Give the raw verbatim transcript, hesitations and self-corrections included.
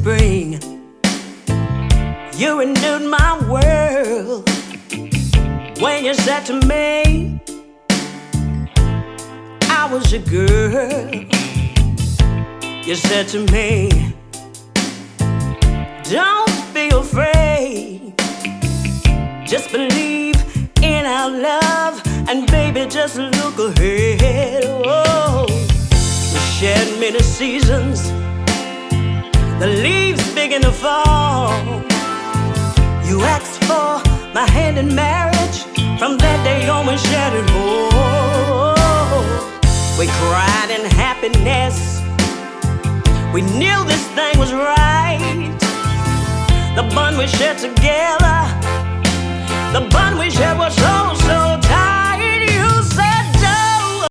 spring. You renewed my world when you said to me, I was your girl. You said to me, don't be afraid, just believe in our love, and baby, just look ahead. Oh, we shared many seasons, the leaves begin to fall. You asked for my hand in marriage, from that day on we shared it all. We cried in happiness, we knew this thing was right. The bond we shared together, the bond we shared